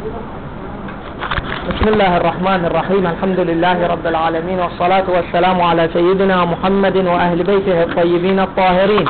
بسم الله الرحمن الرحيم. الحمد لله رب العالمين، والصلاة والسلام على سيدنا محمد وأهل بيته الطيبين الطاهرين.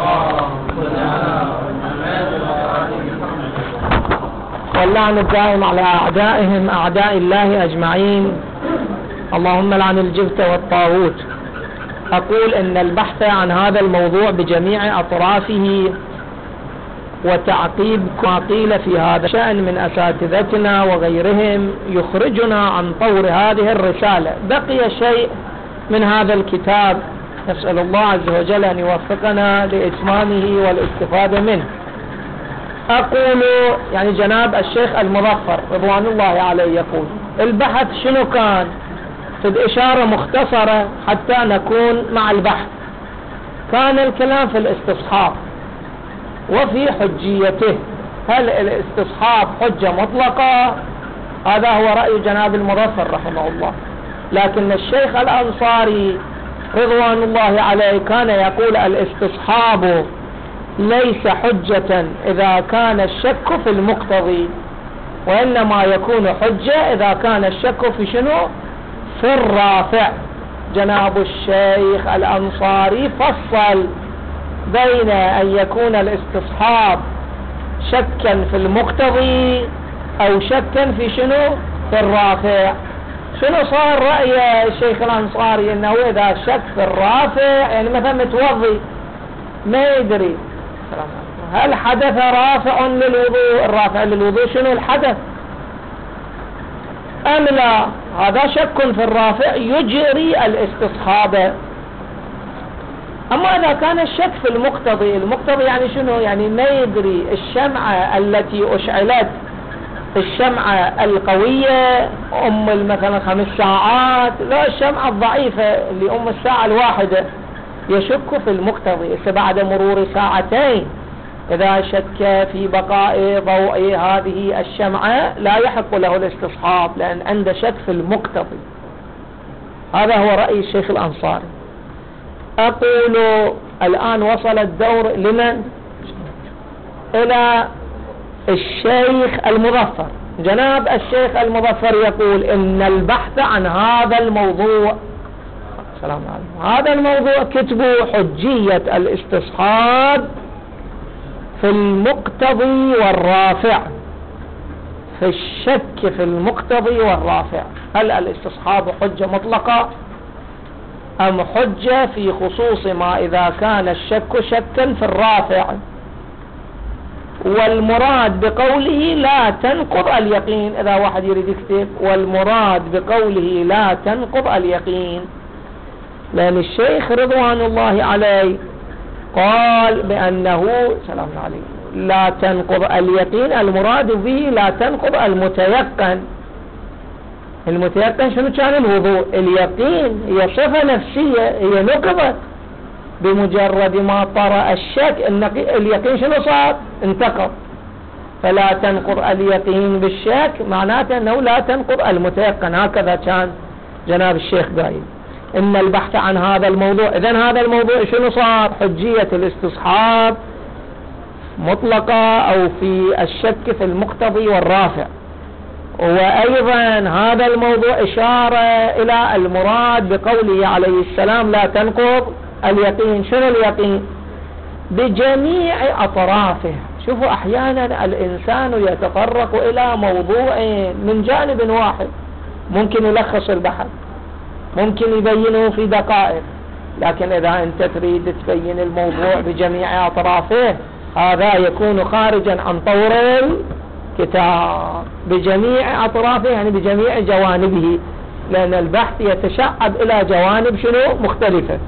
واللعن الدائم على أعدائهم أعداء الله أجمعين. اللهم لعن الجبت والطاغوت. أقول إن البحث عن هذا الموضوع بجميع أطرافه وتعقيب ما قيل في هذا الشأن من أساتذتنا وغيرهم يخرجنا عن طور هذه الرسالة. بقي شيء من هذا الكتاب، نسأل الله عز وجل أن يوفقنا لإتمامه والاستفادة منه. أقول يعني جناب الشيخ المظفر رضوان الله عليه يقول البحث شنو كان؟ في إشارة مختصرة حتى نكون مع البحث. كان الكلام في الاستصحاب وفي حجيته. هل الاستصحاب حجة مطلقة؟ هذا هو رأي جناب المظفر رحمه الله. لكن الشيخ الأنصاري رضوان الله عليه كان يقول الاستصحاب ليس حجة إذا كان الشك في المقتضي، وإنما يكون حجة إذا كان الشك في شنو؟ في الرافع. جناب الشيخ الأنصاري فصل بين أن يكون الاستصحاب شكا في المقتضي أو شكا في شنو؟ في الرافع. شنو صار رأي الشيخ الأنصاري؟ إنه إذا شك في الرافع، يعني مثلا متوضي ما يدري هل حدث رافع للوضوء، الرافع للوضوء شنو الحدث أم لا، هذا شك في الرافع يجري الاستصحاب. أما إذا كان الشك في المقتضي، المقتضي يعني شنو؟ يعني ما يدري الشمعة التي أشعلت، الشمعة القوية مثلا 5 ساعات، لا الشمعة الضعيفة اللي الساعة الواحدة، يشك في المقتضي. بعد مرور 2 ساعات إذا شك في بقاء ضوء هذه الشمعة لا يحق له الاستصحاب، لأن عنده شك في المقتضي. هذا هو رأي الشيخ الأنصاري. أقول الآن وصل الدور لمن؟ إلى الشيخ المظفر. جناب الشيخ المظفر يقول إن البحث عن هذا الموضوع، السلام عليكم، هذا الموضوع كتبوا حجية الاستصحاب في المقتضي والرافع، في الشك في المقتضي والرافع. هل الاستصحاب حجة مطلقة أم حجة في خصوص ما إذا كان الشك شكا في الرافع؟ والمراد بقوله لا تنقض اليقين، إذا واحد يريد يكتب والمراد بقوله لا تنقض اليقين، لأن الشيخ رضوان الله عليه قال بأنه سلام عليكم لا تنقض اليقين، المراد به لا تنقض المتيقن. المتيقن شنو كان؟ الوضوء. اليقين هي صفة نفسية، هي نقضت بمجرد ما طرأ الشك. اليقين شنو صار؟ انتقض. فلا تنقض اليقين بالشك معناته أنه لا تنقض المتيقن. هكذا كان جناب الشيخ قايل. إن البحث عن هذا الموضوع، إذن هذا الموضوع شنو صار؟ حجية الاستصحاب مطلقة أو في الشك في المقتضي والرافع. وأيضا هذا الموضوع إشارة إلى المراد بقوله عليه السلام لا تنقض اليقين. شنو اليقين؟ بجميع أطرافه. شوفوا أحيانا الإنسان يتطرق إلى موضوع من جانب واحد، ممكن يلخص البحث، ممكن يبينه في دقائق، لكن إذا أنت تريد تبين الموضوع بجميع أطرافه هذا يكون خارجا عن طور الكتاب. بجميع أطرافه يعني بجميع جوانبه، لأن البحث يتشعب إلى جوانب شنو؟ مختلفة.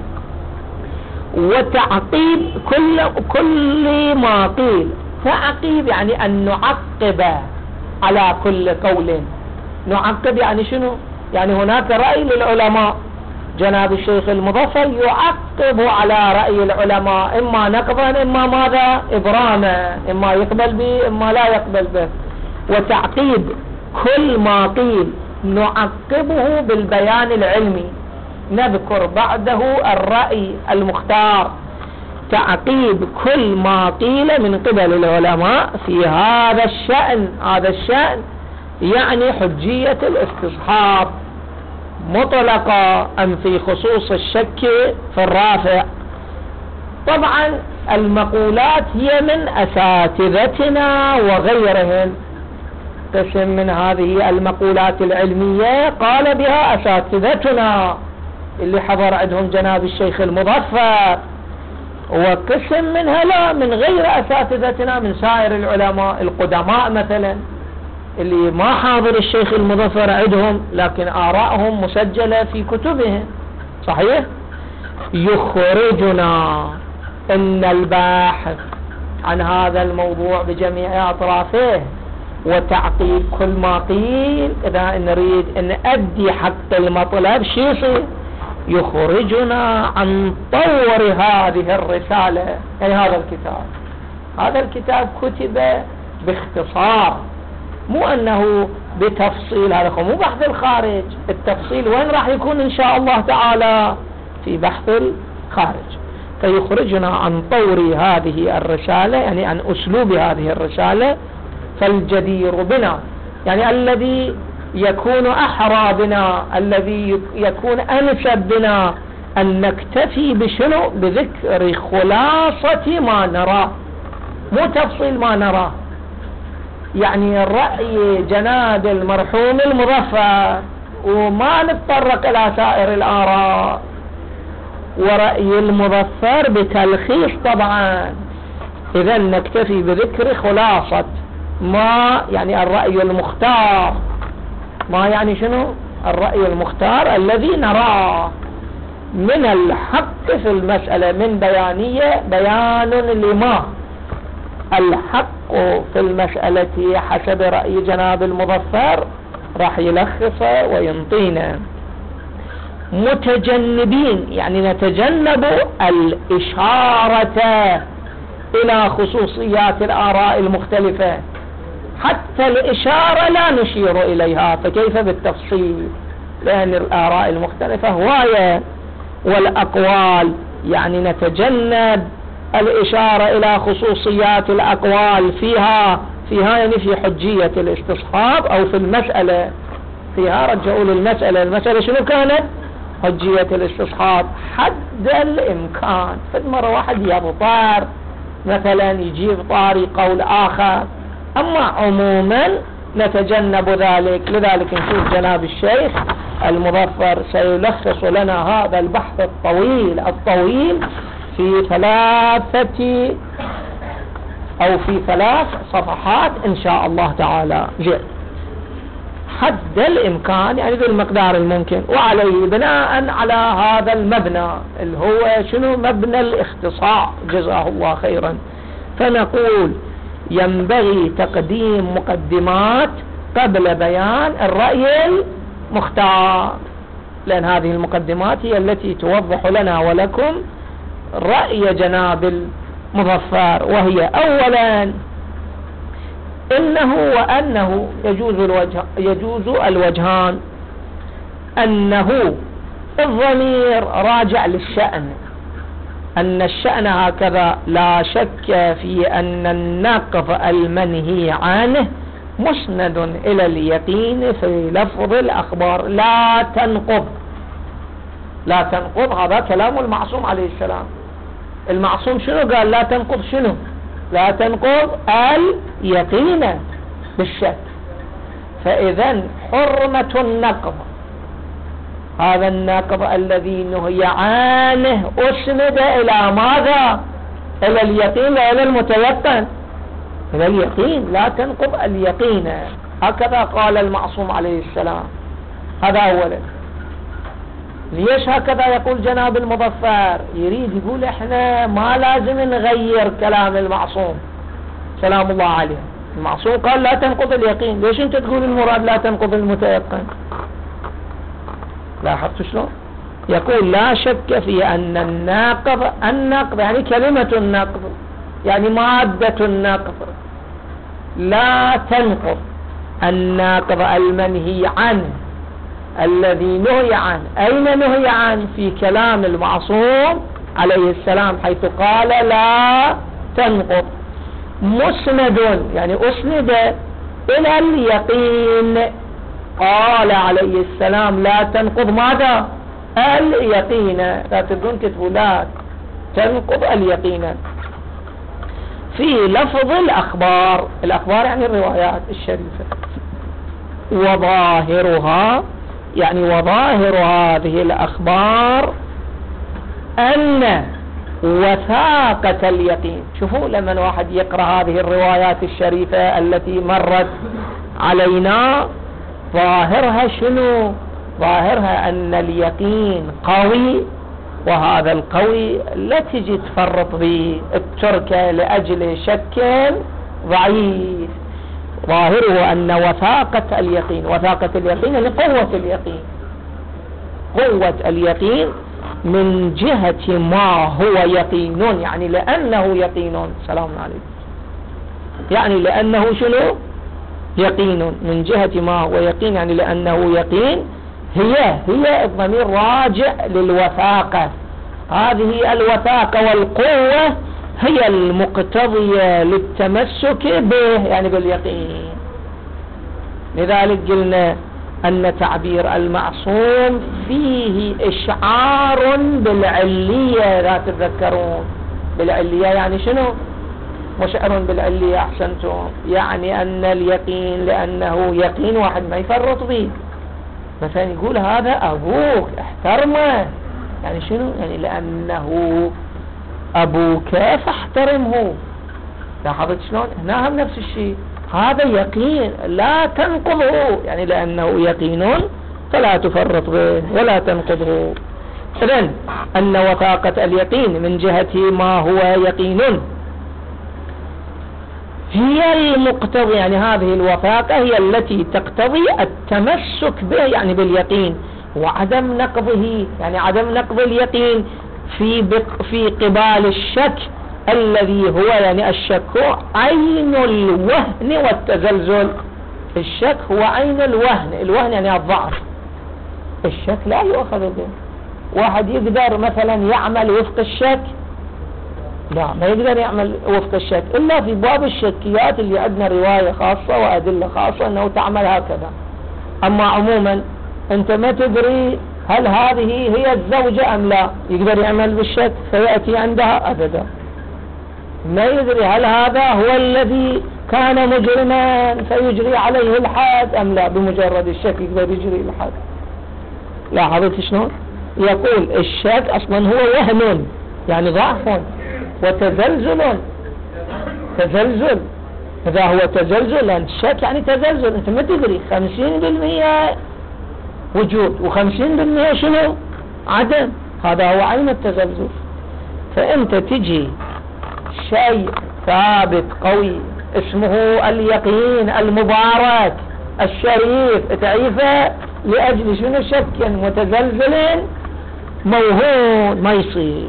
وتعقيب كل ما قيل. تعقيب يعني أن نعقب على كل قول. نعقب يعني شنو؟ يعني هناك رأي للعلماء، جناب الشيخ المظفر يعقب على رأي العلماء، إما نقضا إما ماذا؟ إبراما، إما يقبل به إما لا يقبل به. وتعقيب كل ما قيل نعقبه بالبيان العلمي، نذكر بعده الرأي المختار. تعقيب كل ما قيل من قبل العلماء في هذا الشأن. هذا الشأن يعني حجية الاستصحاب مطلقة أم في خصوص الشك في الرافع. طبعا المقولات هي من أساتذتنا وغيرهم، قسم من هذه المقولات العلمية قال بها أساتذتنا اللي حضر عندهم جناب الشيخ المظفر، وقسم منها لا من غير أساتذتنا من سائر العلماء القدماء مثلا اللي ما حاضر الشيخ المظفر عندهم لكن آرائهم مسجلة في كتبهم. صحيح؟ يخرجنا ان الباحث عن هذا الموضوع بجميع اطرافه وتعقيب كل ما قيل، اذا نريد ان ادي حق المطلب شو يصير؟ يخرجنا عن طور هذه الرسالة. يعني هذا الكتاب كتب باختصار، مو انه بتفصيل، هذا مو بحث الخارج. التفصيل وين راح يكون ان شاء الله تعالى؟ في بحث الخارج. فيخرجنا عن طور هذه الرسالة، يعني عن أسلوب هذه الرسالة. فالجدير بنا يعني الذي يكون أحرى بنا، الذي يكون أنسب بنا أن نكتفي بشنو؟ بذكر خلاصة ما نراه، مو تفصيل ما نراه. يعني رأي جناب المرحوم المظفر وما نتطرق إلى سائر الآراء، ورأي المظفر بتلخيص طبعا. إذا نكتفي بذكر خلاصة ما يعني الرأي المختار. ما يعني شنو؟ الرأي المختار الذي نراه من الحق في المسألة، من بيانية بيان لما الحق في المسألة حسب رأي جناب المظفر راح يلخصه وينطينا. متجنبين يعني نتجنب الإشارة إلى خصوصيات الآراء المختلفة، حتى الإشارة لا نشير إليها، فكيف بالتفصيل؟ لأن الآراء المختلفة هواية، والأقوال يعني نتجنب الإشارة إلى خصوصيات الأقوال فيها يعني في حجية الاستصحاب أو في المسألة. فيها رجعوا للمسألة شنو كانت؟ حجية الاستصحاب حد الإمكان. فد مرة واحد يبطار مثلا يجيب طاري قول آخر، أما عموما نتجنب ذلك. لذلك نشوف جناب الشيخ المظفر سيلخص لنا هذا البحث الطويل في 3 صفحات إن شاء الله تعالى. حد الإمكان يعني بالمقدار الممكن، وعليه بناء على هذا المبنى اللي هو شنو؟ مبنى الاختصاص، جزاه الله خيرا. فنقول ينبغي تقديم مقدمات قبل بيان الرأي المختار، لأن هذه المقدمات هي التي توضح لنا ولكم رأي جناب المظفر. وهي أولا إنه وأنه يجوز الوجهان، أنه الضمير راجع للشأن، أن الشأن هكذا لا شك في أن النقض المنهي عنه مسند إلى اليقين في لفظ الأخبار. لا تنقض، هذا كلام المعصوم عليه السلام. المعصوم شنو قال؟ لا تنقض شنو؟ لا تنقض اليقين بالشك. فإذا حرمة النقض، هذا النقض الذي نهي عنه أسند إلى ماذا؟ إلى اليقين لا إلى المتيقن، إلى اليقين. لا تنقض اليقين، هكذا قال المعصوم عليه السلام. هذا أولا. ليش هكذا يقول جناب المظفر؟ يريد يقول احنا ما لازم نغير كلام المعصوم سلام الله عليه. المعصوم قال لا تنقض اليقين، ليش انت تقول المراد لا تنقض المتيقن؟ لاحظت شلون؟ يقول لا شك في أن النقض يعني كلمة النقض يعني مادة النقض لا تنقض النقض المنهي عنه الذي نهي عنه. أين نهي عنه؟ في كلام المعصوم عليه السلام، حيث قال لا تنقض. مسند يعني أسند إلى اليقين. قال عليه السلام لا تنقض ماذا؟ اليقين. لا تقولون كتبوا لا تنقض اليقين. في لفظ الأخبار، الأخبار يعني الروايات الشريفة، وظاهرها يعني وظاهر هذه الأخبار أن وثاقة اليقين. شوفوا لما واحد يقرأ هذه الروايات الشريفة التي مرت علينا، ظاهرها شنو؟ ظاهرها أن اليقين قوي، وهذا القوي لا تجي تفرط به التركة لأجل شك ضعيف. ظاهره أن وثاقة اليقين، وثاقة اليقين يعني قوة اليقين، قوة اليقين من جهة ما هو يقين، يعني لأنه يقين. سلام عليكم. يعني لأنه شنو؟ يقين. من جهة ما هو يقين يعني لأنه يقين. هي الضمير راجع للوثاقة. هذه الوثاقة والقوة هي المقتضية للتمسك به يعني باليقين. لذلك قلنا أن تعبير المعصوم فيه إشعار بالعلية. لا تتذكرون بالعلية يعني شنو؟ مشعر بالعلية. أحسنتم. يعني أن اليقين لأنه يقين واحد ما يفرط به. مثلا يقول هذا أبوك احترمه، يعني شنو؟ يعني لأنه أبوك فاحترمه. لاحظت شلون؟ هنا هم نفس الشيء. هذا يقين لا تنقضه، يعني لأنه يقين فلا تفرط به ولا تنقضه. إذن أن وثاقة اليقين من جهة ما هو يقين هي المقتضي، يعني هذه الوثاقة هي التي تقتضي التمسك به يعني باليقين، وعدم نقضه يعني عدم نقض اليقين في قبال الشك الذي هو يعني الشك عين الوهن والتزلزل. الشك هو عين الوهن. الوهن يعني الضعف. الشك لا يؤخذ به. واحد يقدر مثلا يعمل وفق الشك؟ لا، ما يقدر يعمل وفق الشك إلا في باب الشكيات اللي عندنا رواية خاصة وأدلة خاصة أنه تعمل هكذا. أما عموما أنت ما تدري هل هذه هي الزوجة أم لا، يقدر يعمل بالشك فيأتي عندها أبدا. ما يدري هل هذا هو الذي كان مجرما فيجري عليه الحد أم لا، بمجرد الشك يقدر يجري الحد. لاحظت شلون؟ يقول الشك أصلا هو وهن يعني ضعف وتزلزل. تزلزل إذا هو تزلزل، الشك يعني تزلزل. أنت ما تدري 50% وجود و50% شنو؟ عدم. هذا هو عين التزلزل. فأنت تجي شيء ثابت قوي اسمه اليقين المبارك الشريف تعيفه لأجل شنو؟ شك متزلزل موهون ما يصير.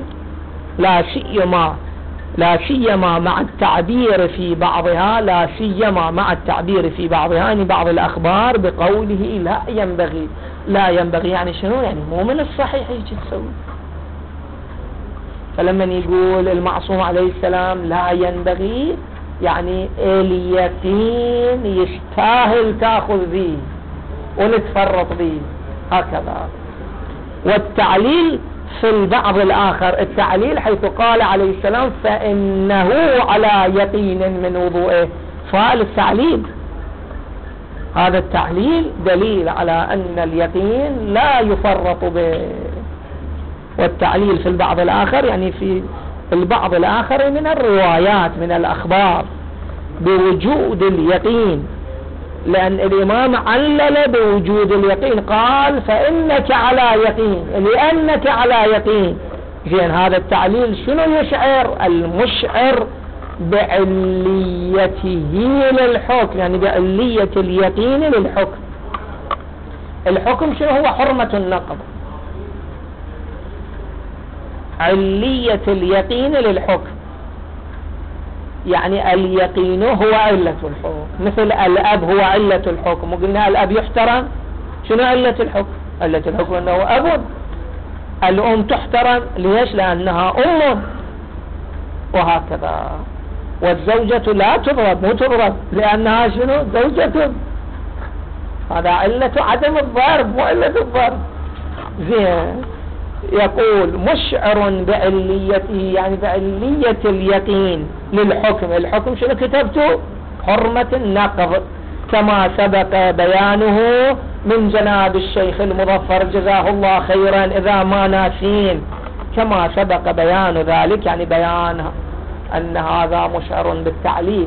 لا سيما مع التعبير في بعضها، لا سيما مع التعبير في بعضها يعني بعض الأخبار بقوله لا ينبغي. لا ينبغي يعني شنو؟ يعني مو من الصحيح يجي تسوي. فلما يقول المعصوم عليه السلام لا ينبغي يعني اليقين يستاهل تأخذ به ونتفرط به هكذا. والتعليل في البعض الآخر، التعليل حيث قال عليه السلام فإنه على يقين من وضوئه، فالتعليل هذا التعليل دليل على أن اليقين لا يفرط به. والتعليل في البعض الآخر يعني في البعض الآخر من الروايات من الأخبار بوجود اليقين، لأن الإمام علل بوجود اليقين قال فإنك على يقين، لأنك على يقين. زين هذا التعليل شنو يشعر؟ المشعر بعليته للحكم، يعني بعلية اليقين للحكم. الحكم شنو هو؟ حرمة النقض. علية اليقين للحكم يعني اليقين هو علة الحكم، مثل الأب هو علة الحكم، وقلنا الأب يحترم. شنو علة الحكم؟ علة الحكم أنه أب. الأم تحترم، ليش؟ لأنها أم، وهكذا. والزوجة لا تضرب، مو تضرب لأنها شنو؟ زوجة. هذا علة عدم الضرب مو علة الضرب. زين. يقول مشعر بعليته، يعني بعلية اليقين للحكم. الحكم شنو كتبته؟ حرمة النقض، كما سبق بيانه من جناب الشيخ المظفر جزاه الله خيرا إذا ما ناسين، كما سبق بيان ذلك، يعني بيان أن هذا مشعر بالتعليل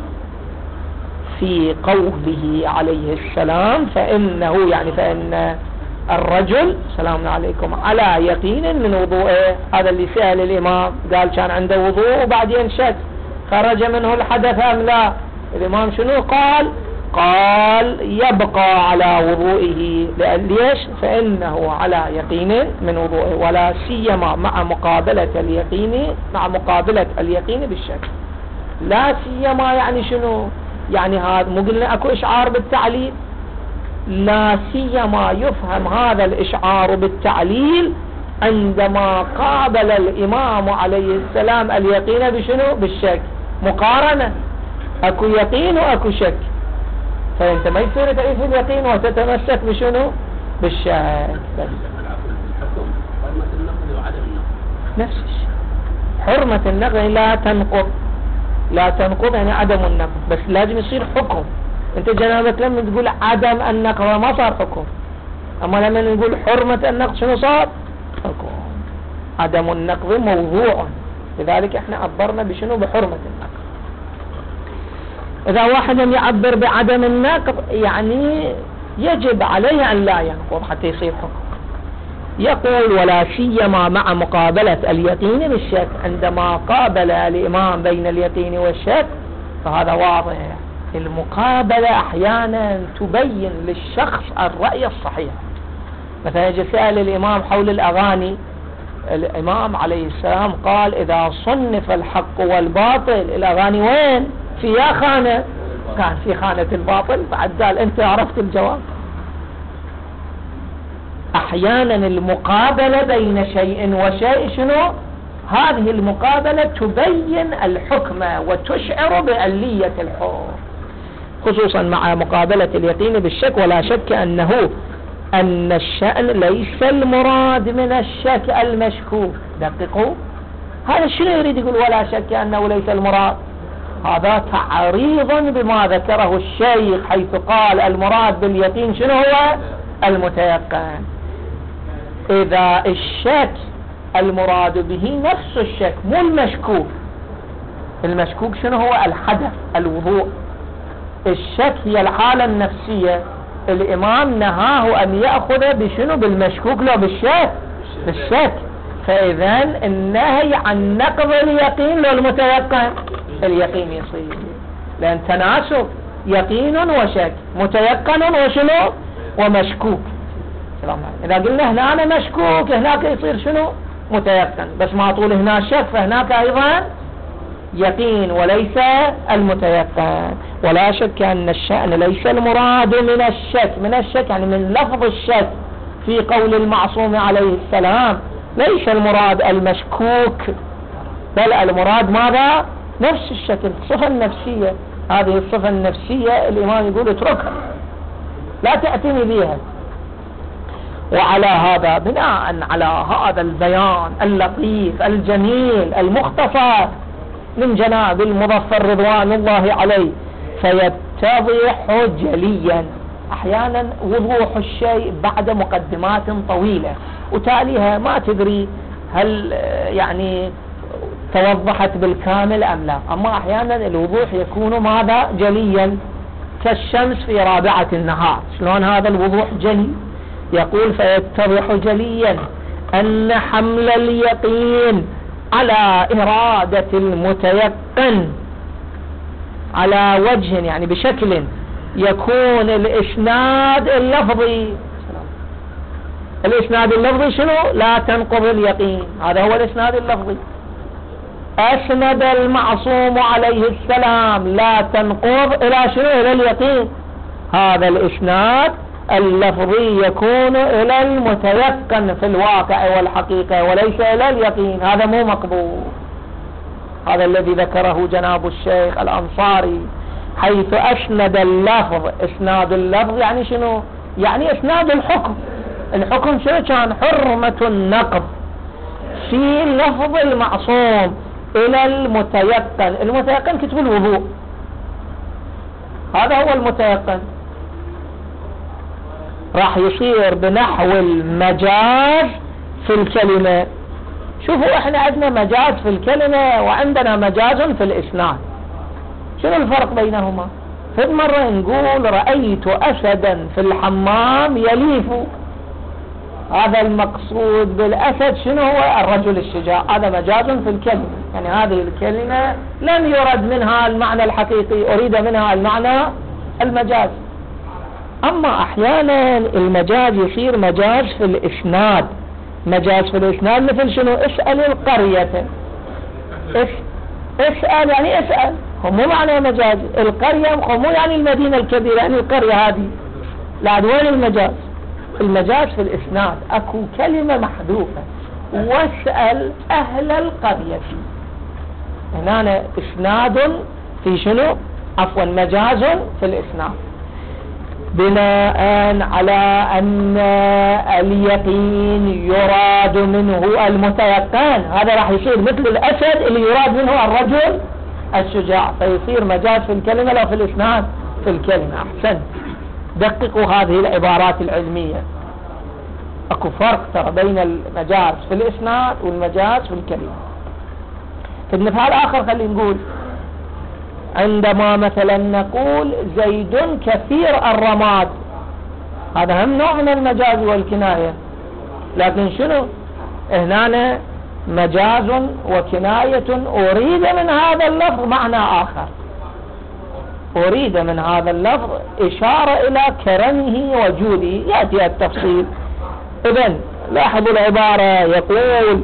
في قوله عليه السلام فإنه، يعني فإن الرجل سلام عليكم على يقين من وضوءه. هذا اللي سأل الإمام، قال كان عنده وضوء وبعدين شك خرج منه الحدث أم لا. الإمام شنو قال؟ قال يبقى على وضوئه. ليش؟ فإنه على يقين من وضوئه، ولا سيما مع مقابلة اليقين بالشك. لا سيما يعني شنو؟ يعني هذا مو قلنا اكو اشعار بالتعليل؟ لا سيما يفهم هذا الاشعار بالتعليل عندما قابل الامام عليه السلام اليقين بشنو؟ بالشك. مقارنة، اكو يقين واكو شك، فانت ما يصير تعيش اليقين وتتمسك بشنو؟ بالشك. بس نفس الشيء. حرمة النقض لا تنقض يعني عدم النقض، بس لازم يصير حكم. انت جنابك لما تقول عدم النقض ما صار حكم، اما لما نقول حرمة النقض شنو صار؟ حكم. عدم النقض موضوع، لذلك احنا عبرنا بشنو؟ بحرمة النقض. اذا واحد يعبر بعدم النقض يعني يجب عليه ان لا ينقض حتى يصير حكم. يقول ولا سيما مع مقابلة اليقين بالشك. عندما قابل الإمام بين اليقين والشك فهذا واضح. المقابلة أحيانا تبين للشخص الرأي الصحيح. مثلا يجي سأل الإمام حول الأغاني، الإمام عليه السلام قال إذا صنف الحق والباطل الأغاني وين؟ في خانة، كان في خانة الباطل، بعد قال أنت عرفت الجواب. احيانا المقابلة بين شيء وشيء شنو؟ هذه المقابلة تبين الحكم وتشعر بعلية الحكم، خصوصا مع مقابلة اليقين بالشك. ولا شك أن الشأن ليس المراد من الشك المشكوك. دققوا، هذا شنو يريد يقول ولا شك أنه ليس المراد؟ هذا تعريض بما ذكره الشيخ حيث قال المراد باليقين شنو هو؟ المتيقن. إذا الشك المراد به نفس الشك مو المشكوك. المشكوك شنو هو؟ الحدث، الوضوء. الشك هي الحالة النفسية. الإمام نهاه أن يأخذ بشنو؟ بالمشكوك لا بالشك. بالشك. فإذا النهي عن نقض اليقين لو المتيقن، اليقين يصير، لأن تناسب يقين وشك، متيقن وشنو؟ ومشكوك. إذا قلنا هنا أنا مشكوك هناك يصير شنو؟ متيقن. بس ما طول هنا شك فهناك أيضا يقين وليس المتيقن. ولا شك أن الشأن ليس المراد من الشك. من الشك يعني من لفظ الشك في قول المعصوم عليه السلام ليس المراد المشكوك، بل المراد ماذا؟ نفس الشكل، الصفة النفسية. هذه الصفة النفسية الإمام يقول اتركها لا تأتني بها. وعلى هذا بناء على هذا البيان اللطيف الجميل المختصر من جناب المظفر رضوان الله عليه فيتضح جليا. احيانا وضوح الشيء بعد مقدمات طويلة وتاليها ما تدري هل يعني توضحت بالكامل ام لا، اما احيانا الوضوح يكون ماذا؟ جليا، كالشمس في رابعة النهار. شلون هذا الوضوح جلي؟ يقول فيتضح جليا أن حمل اليقين على إرادة المتيقن على وجه يعني بشكل يكون الإسناد اللفظي. الإسناد اللفظي شنو؟ لا تنقض اليقين، هذا هو الإسناد اللفظي. أسند المعصوم عليه السلام لا تنقض إلى شنو؟ إلى اليقين. هذا الإسناد اللفظي يكون إلى المتيقن في الواقع والحقيقة وليس إلى اليقين، هذا مو مقبول. هذا الذي ذكره جناب الشيخ الأنصاري، حيث أسند اللفظ. إسناد اللفظ يعني شنو؟ يعني إسناد الحكم. الحكم شنو كان؟ حرمة النقض في لفظ المعصوم إلى المتيقن. المتيقن كتب الوضوء، هذا هو المتيقن. راح يصير بنحو المجاز في الكلمة. شوفوا احنا عندنا مجاز في الكلمة وعندنا مجاز في الإسناد. شنو الفرق بينهما؟ في مرة نقول رأيت أسدا في الحمام يليف، هذا المقصود بالأسد شنو هو؟ الرجل الشجاع، هذا مجاز في الكلمة. يعني هذه الكلمة لم يرد منها المعنى الحقيقي، أريد منها المعنى المجاز. أما أحيانا المجاز يصير مجاز في الإسناد. مجاز في الإسناد مثل شنو؟ اسأل القرية. اسأل يعني اسأل، هم مو معنى مجاز. القرية هم مو يعني المدينة الكبيرة، يعني القرية هذه. لا، وين المجاز؟ المجاز في الإسناد، أكو كلمة محذوفة، واسأل أهل القرية. هنا إسناد في شنو؟ عفوا مجاز في الإسناد، بناء على أن اليقين يراد منه المتيقن. هذا راح يصير مثل الأسد اللي يراد منه الرجل الشجاع، فيصير مجاز في الكلمة لا في الإسناد؟ في الكلمة. أحسن، دققوا هذه العبارات العلمية. أكو فرق ترى بين المجاز في الإسناد والمجاز في الكلمة. في المثال آخر خلينا نقول، عندما مثلا نقول زيد كثير الرماد، هذا هم نوع من المجاز والكناية، لكن شنو هنا؟ مجاز وكناية. أريد من هذا اللفظ معنى آخر، أريد من هذا اللفظ إشارة إلى كرمه وجوده، يأتي التفصيل. إذن لاحظوا العبارة، يقول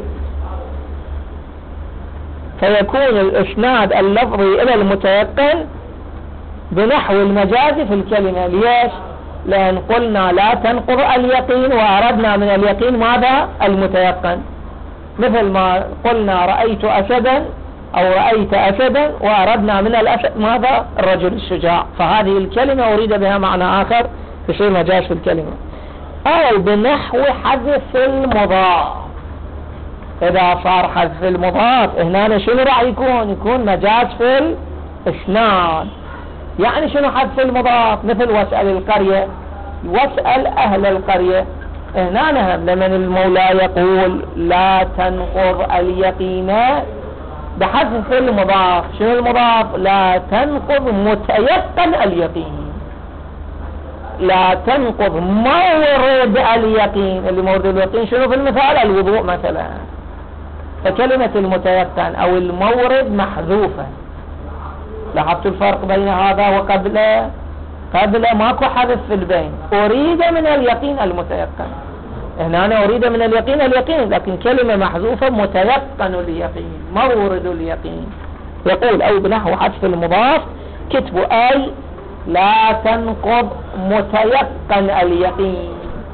فيكون الإسناد اللفظي إلى المتيقن بنحو المجاز في الكلمة. ليش؟ لأن قلنا لا تنقض اليقين، وأردنا من اليقين ماذا؟ المتيقن. مثل ما قلنا رأيت أسدا أو رأيت أسدا، وأردنا من الأسد ماذا؟ الرجل الشجاع. فهذه الكلمة أريد بها معنى آخر، يصير مجاز في الكلمة. أو بنحو حذف المضاف. إذا صار حذف المضاف هنا شنو راح يكون؟ يكون مجاز في الإسناد. يعني شنو حذف المضاف؟ مثل واسأل القرية، واسأل أهل القرية. هنا لمن المولى يقول لا تنقض اليقين بحذف المضاف. شنو المضاف؟ لا تنقض متيقن اليقين، لا تنقض مورد اليقين. اللي مورد اليقين شنو في المثال؟ الوضوء مثلا. فكلمة المتيقن أو المورد محذوفة. لاحظتوا الفرق بين هذا وقبله؟ قبله ماكو حذف في البين، أريد من اليقين المتيقن. هنا أنا أريد من اليقين اليقين، لكن كلمة محذوفة متيقن اليقين، مورد اليقين. يقول أو بنحو حذف المضاف، كتبوا أي لا تنقض متيقن اليقين.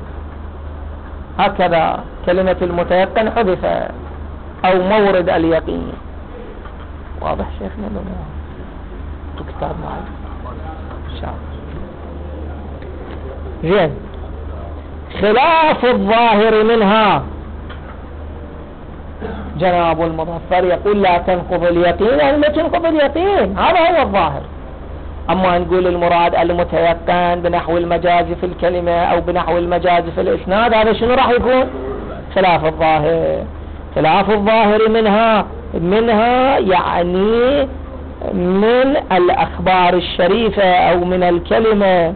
هكذا كلمة المتيقن حذف أو مورد اليقين. واضح شيخنا؟ لو كتاب معي إن شاء الله. زين، خلاف الظاهر منها. جناب المظفر يقول لا تنقض اليقين، يعني لا تنقض اليقين، هذا هو الظاهر. أما نقول المراد المتيقن بنحو المجاز في الكلمة أو بنحو المجاز في الإسناد، هذا شنو راح يكون؟ خلاف الظاهر. خلاف الظاهر منها يعني من الأخبار الشريفة أو من الكلمة.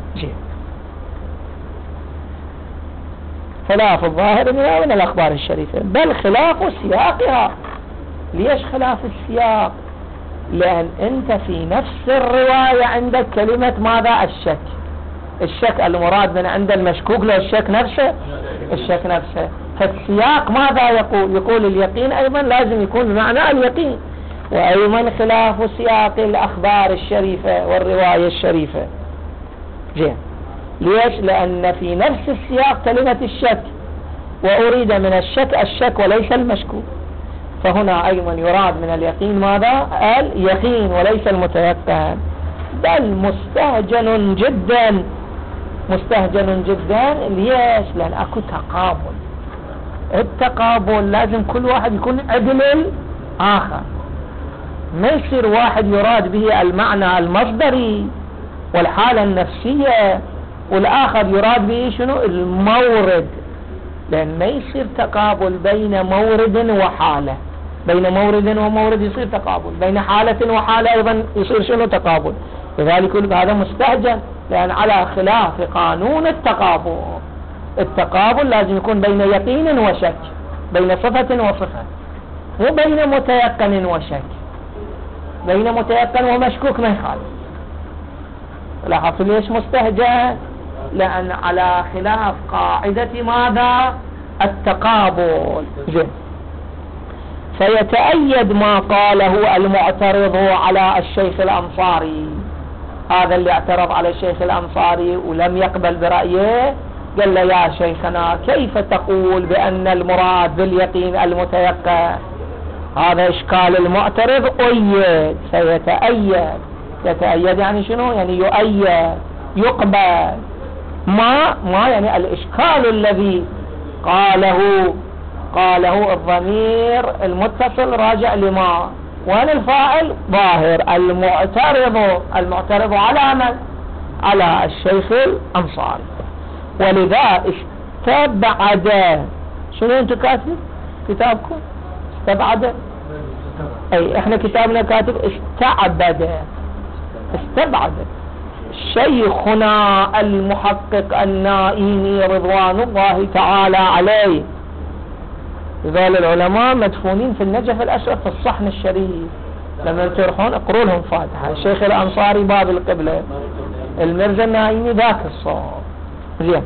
خلاف الظاهر منها من الأخبار الشريفة، بل خلاف سياقها. ليش خلاف السياق؟ لأن أنت في نفس الرواية عندك كلمة ماذا؟ الشك. الشك المراد من عند المشكوك له الشك نفسه، الشك نفسه. فالسياق ماذا يقول؟ يقول اليقين أيضا لازم يكون بمعنى اليقين، وأيضا خلاف سياق الأخبار الشريفة والرواية الشريفة. جيد. ليش؟ لأن في نفس السياق كلمة الشك، وأريد من الشك الشك وليس المشكوك. فهنا أيضا يراد من اليقين ماذا؟ اليقين وليس المتيقن، بل مستهجن جدا، مستهجن جدا. ليش؟ لأن أكو تقابل. التقابل لازم كل واحد يكون عدل الآخر، ما يصير واحد يراد به المعنى المصدري والحالة النفسية والآخر يراد به شنو؟ المورد، لأن ما يصير تقابل بين مورد وحالة، بين مورد ومورد يصير تقابل، بين حالة وحالة أيضا يصير شنو؟ تقابل. لذلك هذا مستهجن، لأن على خلاف قانون التقابل. التقابل لازم يكون بين يقين وشك، بين صفة وصفة، مو بين متيقن وشك. بين متيقن ومشكوك ما يخالف. لاحظت ليش مستهجن؟ لأن على خلاف قاعدة ماذا؟ التقابل. زين، فيتأيد ما قاله المعترض على الشيخ الأنصاري. هذا اللي اعترض على الشيخ الأنصاري ولم يقبل برأيه، قال له يا شيخنا كيف تقول بأن المراد باليقين المتيقن؟ هذا إشكال المعترض. أيد، سيتأيد. يتأيد يعني شنو؟ يعني يؤيد، يقبل. ما يعني الإشكال الذي قاله الضمير المتصل راجع لما، وين الفاعل؟ ظاهر. المعترض على من؟ على الشيخ الأنصاري. ولذا استبعد. شنو انتم كاتبين كتابكم؟ استبعد. اي احنا كتابنا كاتب استبعد شيخنا المحقق النائيني رضوان الله تعالى عليه. ذول العلماء مدفونين في النجف الأشرف في الصحن الشريف، لما تروحون اقروا لهم فاتحة. الشيخ الأنصاري باب القبلة، المرزا النائيني ذاك الصوب. زين،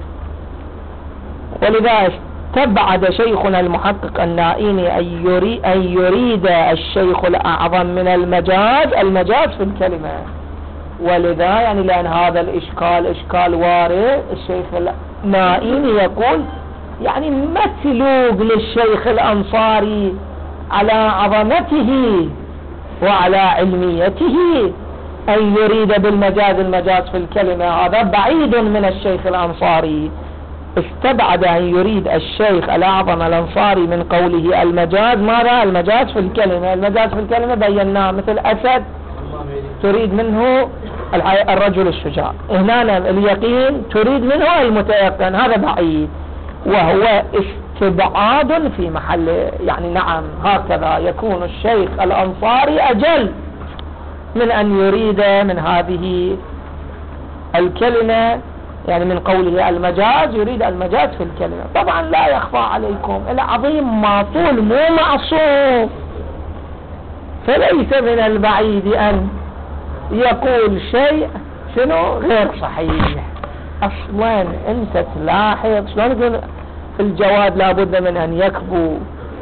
ولذا استبعد شيخنا المحقق النائيني أن يريد الشيخ الأعظم من المجاز في الكلمة. ولذا يعني لأن هذا الإشكال إشكال وارد، الشيخ النائيني يقول يعني مثلوق للشيخ الأنصاري على عظمته وعلى علميته أن يريد المجاز في الكلمة. هذا بعيد من الشيخ الأنصاري. استبعد أن يريد الشيخ الأعظم الأنصاري من قوله المجاز ماذا؟ المجاز في الكلمة. المجاز في الكلمة بيناه، مثل أسد تريد منه الرجل الشجاع، هنا اليقين تريد منه المتيقن، هذا بعيد. وهو استبعاد في محل، يعني نعم هكذا يكون الشيخ الأنصاري أجل من أن يريد من هذه الكلمة، يعني من قوله المجاز يريد المجاز في الكلمة. طبعا لا يخفى عليكم العظيم معطول مو معصوم، فليس من البعيد أن يقول شيء شنو غير صحيح. أصلا أنت تلاحظ شلون يقول الجواد لابد من أن يكبو،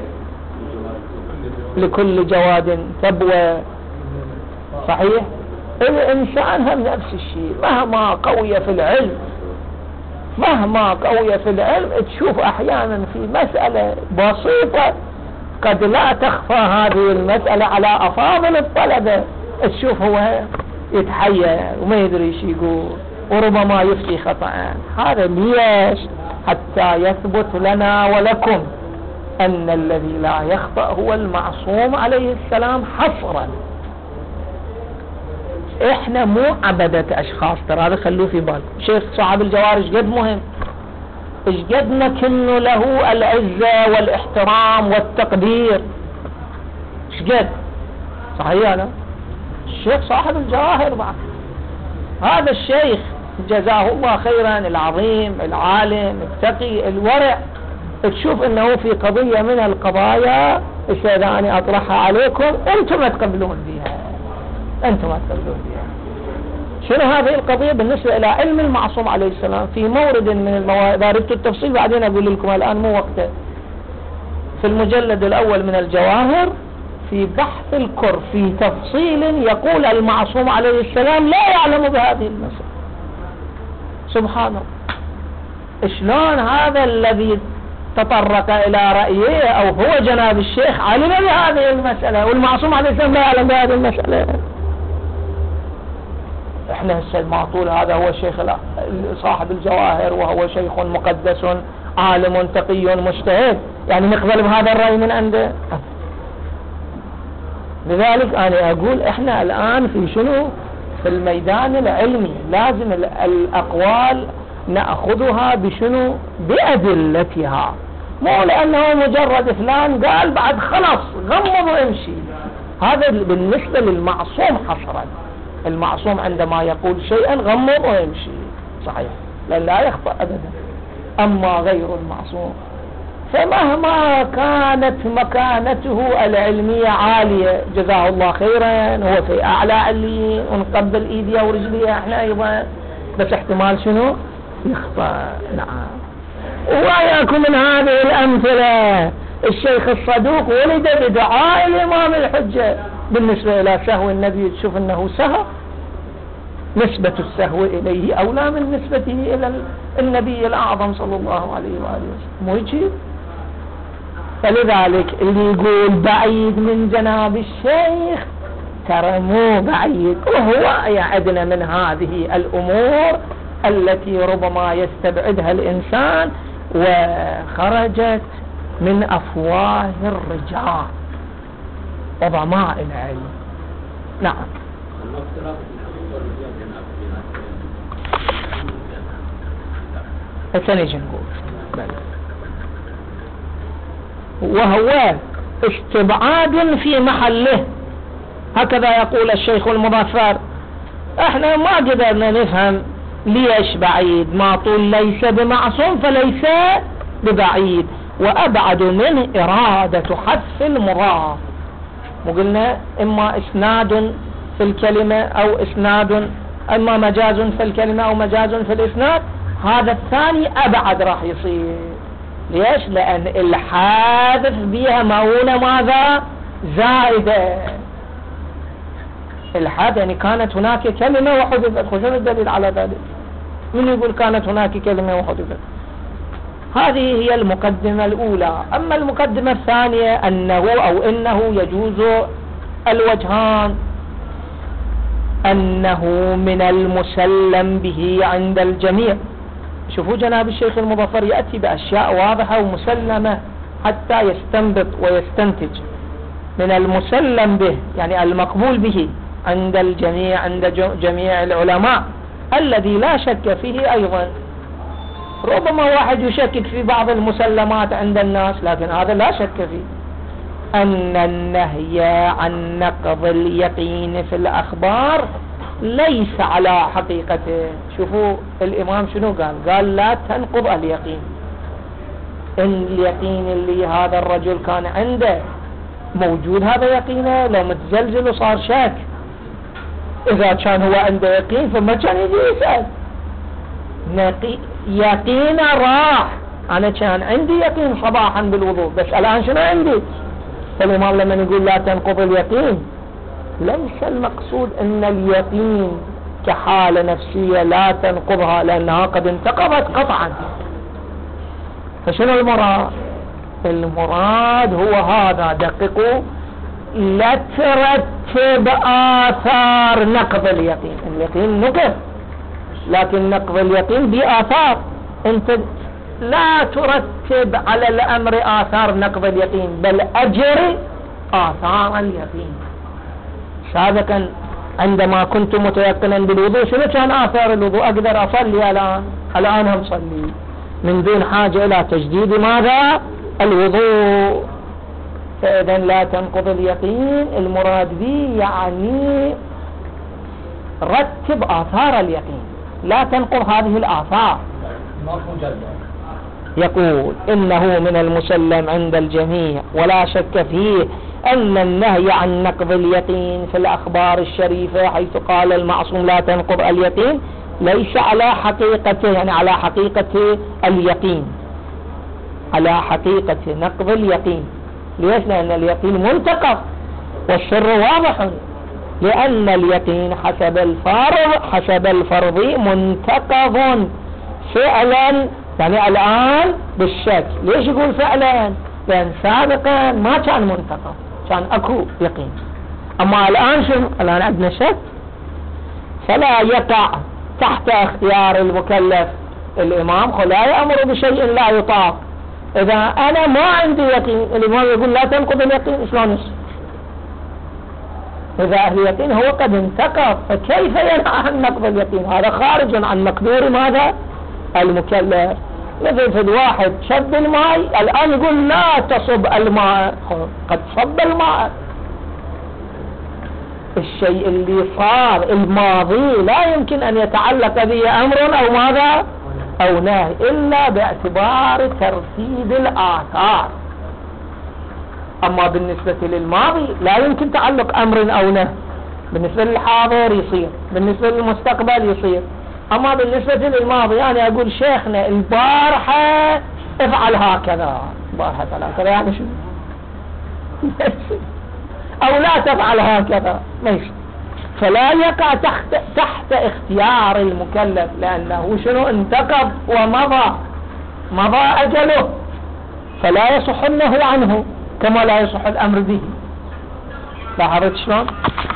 لكل جواد تبوى. صحيح، الإنسان هم نفس الشيء، مهما قوي في العلم تشوف أحيانا في مسألة بسيطة قد لا تخفى هذه المسألة على أفاضل الطلبة، تشوف هو يتحير وما يدري شو يقول وربما يفتي خطأ. هذا ليش؟ حتى يثبت لنا ولكم أن الذي لا يخطأ هو المعصوم عليه السلام حصرا. احنا مو عبدة اشخاص، ترى هذا خلوه في بالكم. شيخ صاحب الجوار ايش قد مهم، ايش قد نكن له العزة والاحترام والتقدير، ايش قد. صحيح لا؟ الشيخ صاحب الجواهر بعد هذا الشيخ جزاه الله خيرا، العظيم العالم التقي الورع، تشوف انه في قضية من القضايا اذا انا اطرحها عليكم انتم ما تقبلون بها، شنو هذه القضية بالنسبة إلى علم المعصوم عليه السلام في مورد من الموارد. إذا أردت التفصيل بعدين أقول لكم، الآن مو وقته. في المجلد الأول من الجواهر في بحث الكر في تفصيل يقول المعصوم عليه السلام لا يعلم بهذه المسألة. سبحان الله، شلون هذا الذي تطرق إلى رأيه أو هو جناب الشيخ علم بهذه المسألة، والمعصوم عليه السلام لا يعلم بهذه المسألة. احنا هسه المعطول هذا هو الشيخ صاحب الجواهر، وهو شيخ مقدس عالم تقي مجتهد، يعني نقبل بهذا الرأي من عنده؟ لذلك أنا أقول إحنا الآن في شنو؟ في الميدان العلمي، لازم الأقوال نأخذها بشنو؟ بأدلتها، مو لأنه مجرد فلان قال بعد خلاص غمض وامشي. هذا بالنسبة للمعصوم حصرا، المعصوم عندما يقول شيئا غمض ويمشي، صحيح، لأن لا يخطأ أبدا. أما غير المعصوم فمهما كانت مكانته العلمية عالية جزاه الله خيرا، هو في أعلى عليين ونقبل إيديه ورجليه احنا أيضا، بس احتمال شنو؟ يخطأ. نعم. وياكم من هذه الأمثلة الشيخ الصدوق ولد بدعاء الإمام الحجة. بالنسبة إلى سهو النبي تشوف أنه سهو، نسبة السهو إليه أولى من نسبته إلى النبي الأعظم صلى الله عليه وآله وسلم، مو يجيب. فلذلك اللي يقول بعيد من جناب الشيخ ترى مو بعيد، وهو يعدنا من هذه الأمور التي ربما يستبعدها الإنسان وخرجت من أفواه الرجال وضماء العلم. نعم. الثاني نقول وهو استبعاد في محله، هكذا يقول الشيخ المظفر. احنا ما قدرنا نفهم ليش بعيد، ما طول ليس بمعصوم فليس ببعيد، وأبعد من إرادة حذف المضاف. وقلنا إما إسناد في الكلمة أو إسناد، إما مجاز في الكلمة أو مجاز في الإسناد، هذا الثاني أبعد راح يصير. ليش؟ لأن الحادث بها مؤونة ماذا؟ زائدة. الحادث يعني كانت هناك كلمة وحذفت، خذوا الدليل على ذلك. من يقول كانت هناك كلمة وحذفت؟ هذه هي المقدمة الأولى. أما المقدمة الثانية إنه يجوز الوجهان، أنه من المسلم به عند الجميع. شوفوا جناب الشيخ المظفر يأتي بأشياء واضحة ومسلمة حتى يستنبط ويستنتج. من المسلم به يعني المقبول به عند الجميع، عند جميع العلماء، الذي لا شك فيه أيضا. ربما واحد يشكك في بعض المسلمات عند الناس، لكن هذا لا شك فيه، أن النهي عن نقض اليقين في الأخبار ليس على حقيقته. شوفوا الإمام شنو قال لا تنقض اليقين. إن اليقين اللي هذا الرجل كان عنده موجود، هذا يقينه لو متزلزل وصار شك. إذا كان هو عنده يقين فما كان يجي يسأل. يقين راح. أنا كان عندي يقين صباحا بالوضوء، بس الآن شنو عندي؟ فالإمام لما يقول لا تنقض اليقين، ليس المقصود أن اليقين كحالة نفسية لا تنقضها، لأنها قد انتقضت قطعا. فشنو المراد؟ المراد هو هذا، دققوا، لا ترتب آثار نقض اليقين. اليقين نقض، لكن نقض اليقين بآثار. انت لا ترتب على الأمر آثار نقض اليقين، بل أجر آثار اليقين. سابقا عندما كنت متيقنا بالوضوء شنو كان آثار الوضوء؟ أقدر أصلي الآن هم صلي من دون حاجة إلى تجديد ماذا؟ الوضوء. فإذا لا تنقض اليقين المراد به يعني رتب آثار اليقين، لا تنقض هذه الآثار. يقول إنه من المسلم عند الجميع ولا شك فيه أن النهي عن نقض اليقين في الأخبار الشريفة حيث قال المعصوم لا تنقض اليقين ليس على حقيقته، يعني على حقيقة اليقين، على حقيقة نقض اليقين. ليش؟ لأن اليقين منتقض والسر واضح، لأن اليقين حسب الفرض منتقض فعلا يعني الآن بالشك. ليش يقول فعلا؟ لأن سابقا ما كان منتقض، كان أكو يقين. أما الآن شنو؟ الآن عندنا شك، فلا يقع تحت اختيار المكلف الإمام، لا يأمر بشيء لا يطاق. إذا أنا ما عندي يقين، الإمام يقول لا تنقض اليقين، شلون يصير؟ إذا اليقين هو قد انتقض، فكيف ينهى عن نقض اليقين؟ هذا خارج عن مقدور ماذا؟ المكلف. مثل في الواحد شب الماء، الآن يقول لا تصب الماء، قد صب الماء. الشيء اللي صار الماضي لا يمكن أن يتعلق به أمر أو ماذا أو نهي إلا باعتبار ترتيب الآثار. أما بالنسبة للماضي لا يمكن تعلق أمر أو نهي. بالنسبة للحاضر يصير، بالنسبة للمستقبل يصير. أما بالنسبة للماضي أنا أقول شيخنا البارحة افعل هكذا، البارحة ثلاثة يعني شو أو لا تفعل هكذا ما يصير. فلا يقع تحت اختيار المكلف، لأنه شنو؟ انتقض ومضى أجله، فلا يصح النهي عنه كما لا يصح الأمر به. لاحظت شلون؟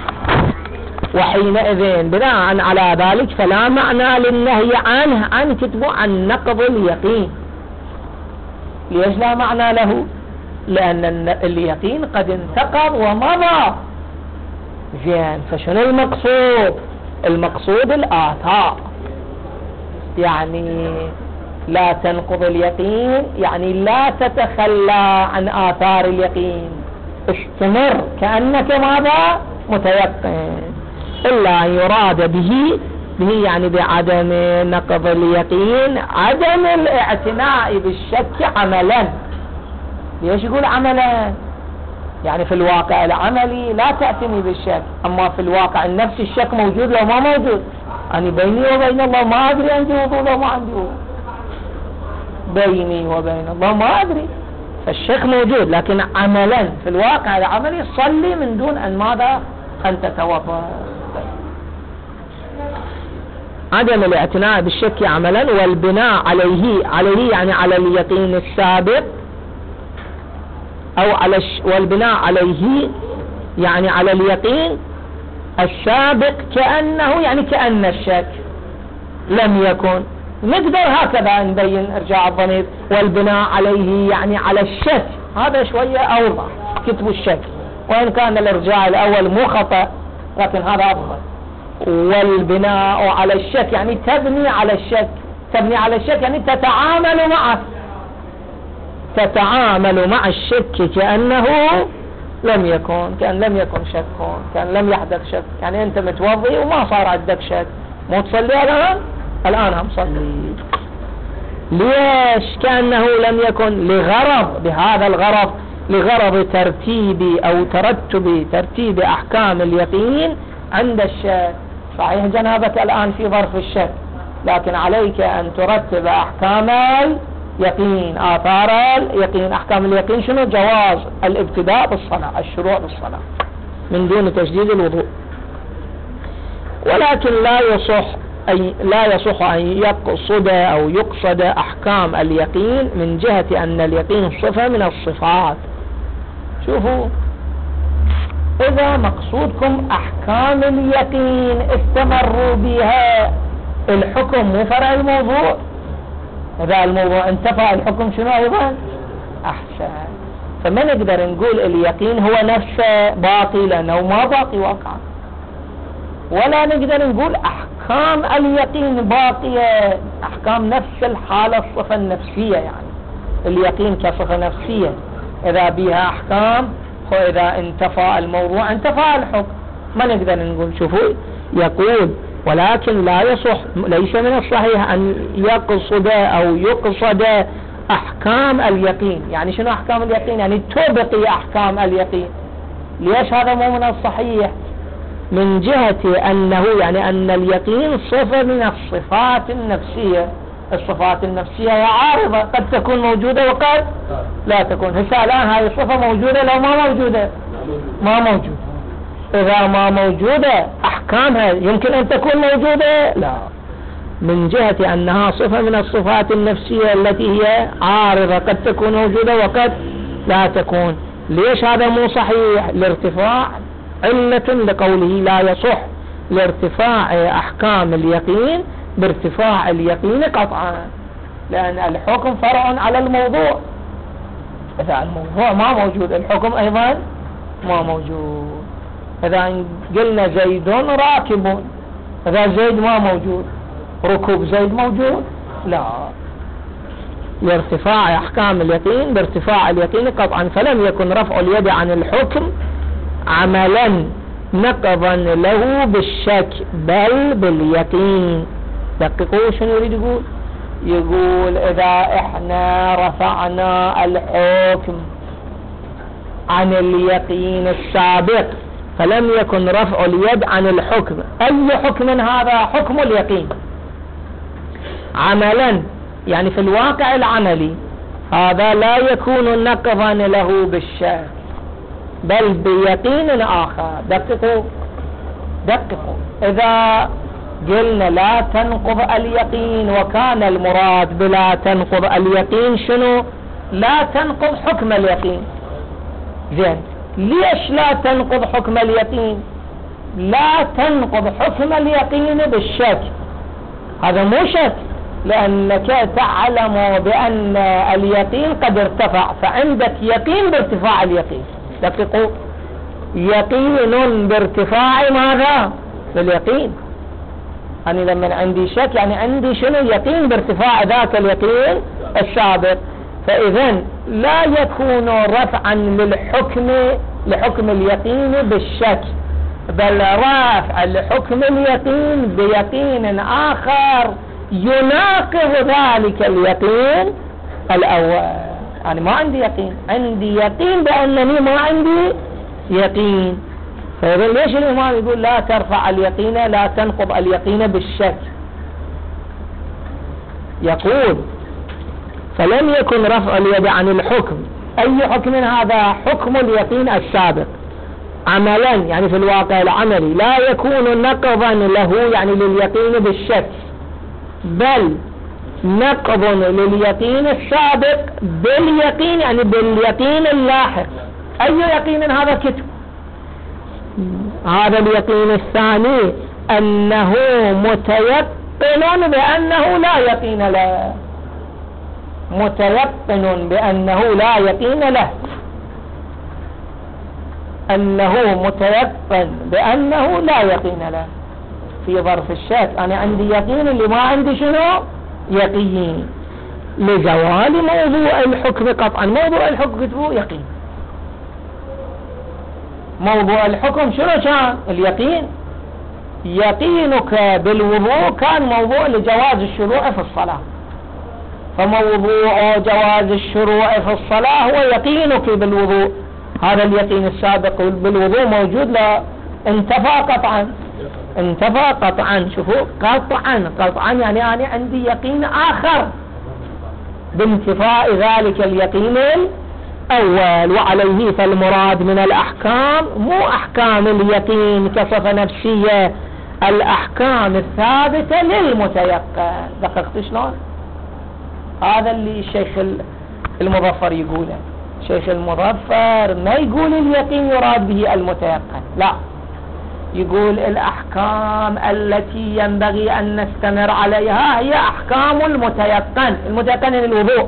وحينئذ بناء على ذلك فلا معنى للنهي عنه عن كتبه عن نقض اليقين. ليش لا معنى له؟ لأن اليقين قد انتقض ومضى. زين، فشنو المقصود؟ المقصود الآثار، يعني لا تنقض اليقين، يعني لا تتخلى عن آثار اليقين، استمر كأنك ماذا؟ متيقن. إلا أن يراد به يعني بعدم نقض اليقين عدم الاعتناء بالشك عملا. ليش يقول عملا؟ يعني في الواقع العملي لا تعتني بالشك، أما في الواقع النفسي الشك موجود لو ما موجود. يعني بيني وبين الله ما أدري عندي وضوء لو ما عندي وضوء، بيني وبين الله ما أدري، فالشك موجود. لكن عملا في الواقع العملي صلي من دون أن ماذا؟ أن تتوضأ. عدم الاعتناء بالشك عملا، والبناء عليه يعني على اليقين السابق، أو والبناء عليه يعني على اليقين السابق كأنه يعني كأن الشك لم يكن. نقدر هكذا نبين إرجاع الضمير، والبناء عليه يعني على الشك، هذا شوية أوضح كتب الشك، وإن كان الإرجاع الأول مو خطأ لكن هذا أفضل. والبناء على الشك يعني تبني على الشك، تبني على الشك يعني تتعامل مع الشك كأنه لم يكن، كأن لم يكن شك، كأن لم يحدث شك. يعني أنت متوضي وما صار عندك شك، مو تصلي الآن هم صلي. ليش كأنه لم يكن؟ لغرض، بهذا الغرض، لغرض ترتيب أحكام اليقين عند الشك. صحيح جنابك الآن في ظرف الشك، لكن عليك أن ترتب أحكام اليقين، آثار اليقين. أحكام اليقين شنو؟ جواز الابتداء بالصلاة، الشروع بالصلاة من دون تجديد الوضوء. ولكن لا يصح أن يقصد أو يقصد أحكام اليقين من جهة أن اليقين صفة من الصفات. شوفوا، إذا مقصودكم أحكام اليقين استمروا بها، الحكم مو فرع الموضوع. إذا الموضوع انتفى الحكم شنو أيضا؟ أحسن. فما نقدر نقول اليقين هو نفسه باقي لأنه ما باقي واقعا، ولا نقدر نقول أحكام اليقين باقية، أحكام نفس الحالة الصفة النفسية. يعني اليقين كصفة نفسية إذا بها أحكام، وإذا انتفى الموضوع انتفى الحكم. ما نقدر نقول. شوفوا، يقول ولكن لا يصح، ليس من الصحيح أن يقصد أو يقصد أحكام اليقين. يعني شنو أحكام اليقين؟ يعني تبقي أحكام اليقين. ليش هذا مو من الصحيح؟ من جهة أنه يعني أن اليقين صفة من الصفات النفسية. الصفات النفسية هي عارضة، قد تكون موجودة وقد لا تكون. هسه الآن هذه الصفة موجودة لو ما موجودة؟ ما موجودة. إذا ما موجودة أحكامها يمكن أن تكون موجودة؟ لا. من جهة أنها صفة من الصفات النفسية التي هي عارضة، قد تكون موجودة وقد لا تكون. ليش هذا مو صحيح؟ لارتفاع علة لقوله لا يصح، لارتفاع أحكام اليقين بارتفاع اليقين قطعا، لأن الحكم فرع على الموضوع، إذا الموضوع ما موجود الحكم أيضا ما موجود. إذا قلنا زيد راكب، إذا زيد ما موجود ركوب زيد موجود؟ لا، لارتفاع أحكام اليقين بارتفاع اليقين قطعا. فلم يكن رفع اليد عن الحكم عملا نقضا له بالشك بل باليقين. دققوا شنو يريد يقول؟ يقول إذا إحنا رفعنا الحكم عن اليقين السابق فلم يكن رفع اليد عن الحكم. أي حكم هذا؟ حكم اليقين عملا، يعني في الواقع العملي هذا لا يكون نقضا له بالشك بل بيقين آخر. دققوا إذا قلنا لا تنقض اليقين وكان المراد بلا تنقض اليقين شنو؟ لا تنقض حكم اليقين. زين، ليش لا تنقض حكم اليقين؟ لا تنقض حكم اليقين بالشك، هذا مو شك، لأنك تعلم بأن اليقين قد ارتفع، فعندك يقين بارتفاع اليقين. دققوا، يقين بارتفاع ماذا؟ باليقين. يعني لما عندي شك يعني عندي شنو؟ يقين بارتفاع ذاك اليقين السابق. فإذن لا يكون رفعا لحكم اليقين بالشك، بل رفع لحكم اليقين بيقين آخر يناقض ذلك اليقين الأول. يعني ما عندي يقين، عندي يقين بأنني ما عندي يقين. فإذا ليش الإمام يقول لا ترفع اليقين، لا تنقض اليقين بالشك؟ يقول فلم يكن رفع اليد عن الحكم. أي حكم هذا؟ حكم اليقين السابق عملا، يعني في الواقع العملي لا يكون نقضا له يعني لليقين بالشك، بل نقض لليقين السابق باليقين يعني باليقين اللاحق. أي يقين هذا؟ كتب هذا اليقين الثاني أنه متيقن بأنه لا يقين له، متيقن بأنه لا يقين له، أنه متيقن بأنه لا يقين له في ظرف الشك. أنا عندي يقين، اللي ما عندي شنو؟ يقين. لزوال موضوع الحكم قطعا. موضوع الحكم كتبه يقين. موضوع الحكم شنو كان؟ اليقين. يقينك بالوضوء كان موضوع لجواز الشروع في الصلاة، فموضوع جواز الشروع في الصلاة هو يقينك بالوضوء. هذا اليقين السابق بالوضوء موجود، لا انتفى قطعا، انتفى قطعا. شوفوا، قطعا يعني أنا عندي يقين آخر بانتفاء ذلك اليقين الأول. وعليه فالمراد من الأحكام مو أحكام اليقين كصفة نفسية، الأحكام الثابتة للمتيقن. دققت شلون؟ هذا اللي الشيخ المظفر يقوله. الشيخ المظفر ما يقول اليقين يراد به المتيقن، لا، يقول الأحكام التي ينبغي أن نستمر عليها هي أحكام المتيقن. المتيقن للوضوء،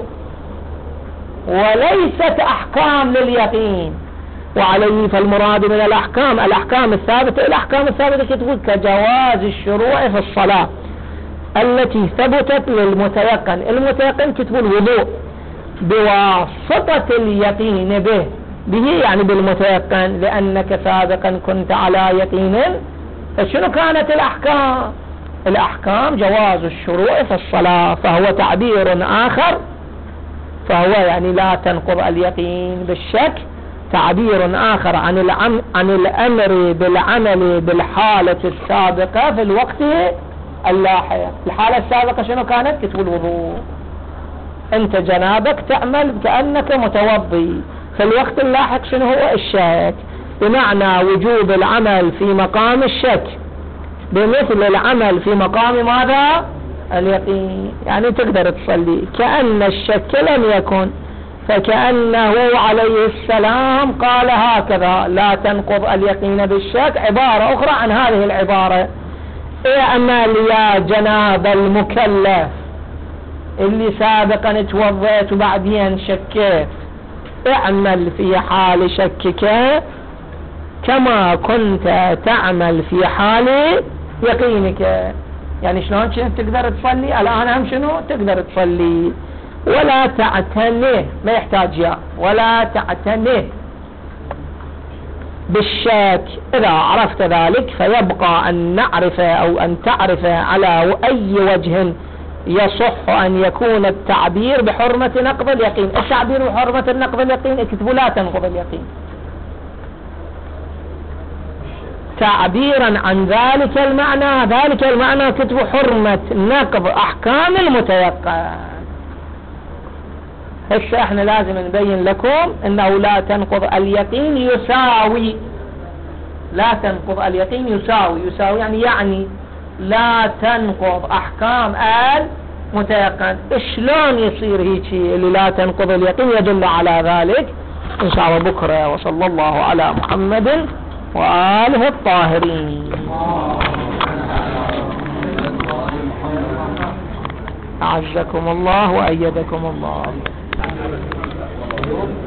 وليست أحكام لليقين. وعليه فالمراد من الأحكام الثابتة. الأحكام الثابتة تقول كجواز الشروع في الصلاة التي ثبتت للمتيقن. المتيقن كتب الوضوء بواسطة اليقين به يعني بالمتيقن، لأنك سابقا كنت على يقين. فشنو كانت الأحكام؟ الأحكام جواز الشروع في الصلاة، فهو تعبير آخر، فهو يعني لا تنقض اليقين بالشك، تعبير آخر عن الأمر بالعمل بالحالة السابقة في الوقت اللاحق. الحالة السابقة شنو كانت؟ كتب الوضوء، أنت جنابك تعمل كأنك متوضي. في الوقت اللاحق شنو هو؟ الشك، بمعنى وجوب العمل في مقام الشك بمثل العمل في مقام ماذا؟ اليقين، يعني تقدر تصلي كأن الشك لم يكن، فكأنه عليه السلام قال هكذا: لا تنقض اليقين بالشك، عبارة أخرى عن هذه العبارة: اعمل يا جناب المكلف اللي سابقا توضيت وبعدين شكيت، اعمل في حال شكك كما كنت تعمل في حال يقينك. يعني شلون كنت تقدر تصلي الآن هم شنو تقدر تصلي. ولا تعتنه، ما يحتاج يا ولا تعتنه بالشك. إذا عرفت ذلك فيبقى أن نعرف أو أن تعرف على أي وجه يصح أن يكون التعبير بحرمة نقض اليقين. التعبير بحرمة نقض اليقين اكتبوا لا تنقض اليقين. تعبيرا عن ذلك المعنى كتبوا حرمة نقض أحكام المتيقن. هسه احنا لازم نبين لكم انه لا تنقض اليقين يساوي، لا تنقض اليقين يساوي يعني لا تنقض احكام المتيقن. شلون يصير هيك اللي لا تنقض اليقين؟ يدل على ذلك ان شاء الله بكره. وصلى الله على محمد وآله الطاهرين. أعزكم الله وأيدكم الله.